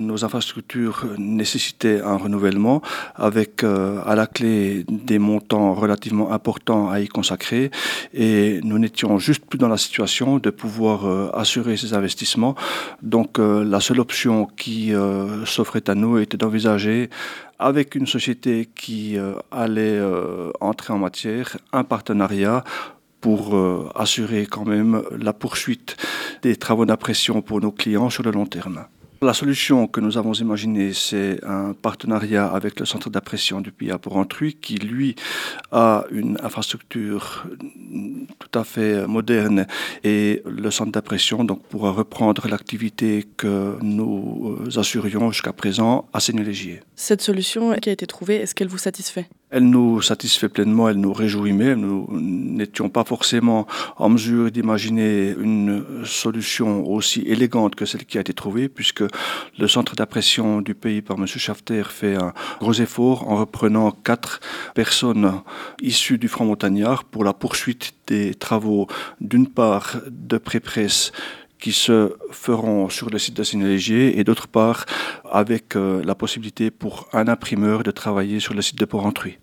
nos infrastructures nécessitaient un renouvellement avec à la clé des montants relativement importants à y consacrer et nous n'étions juste plus dans la situation de pouvoir assurer ces investissements. Donc la seule option qui s'offrait à nous était d'envisager avec une société qui allait entrer en matière, un partenariat pour assurer quand même la poursuite des travaux d'impression pour nos clients sur le long terme. La solution que nous avons imaginée, c'est un partenariat avec le centre d'impression du Pays à Porrentruy qui, lui, a une infrastructure tout à fait moderne et le centre d'impression donc, pourra reprendre l'activité que nous assurions jusqu'à présent à Seignelay-Gier. Cette solution qui a été trouvée, est-ce qu'elle vous satisfait ? Elle nous satisfait pleinement, elle nous réjouit, mais nous n'étions pas forcément en mesure d'imaginer une solution aussi élégante que celle qui a été trouvée, puisque le centre d'impression du Pays par M. Schafter fait un gros effort en reprenant 4 personnes issues du Front Montagnard pour la poursuite des travaux, d'une part de pré-presse qui se feront sur le site de Seignelay-Gier et d'autre part avec la possibilité pour un imprimeur de travailler sur le site de Porrentruy.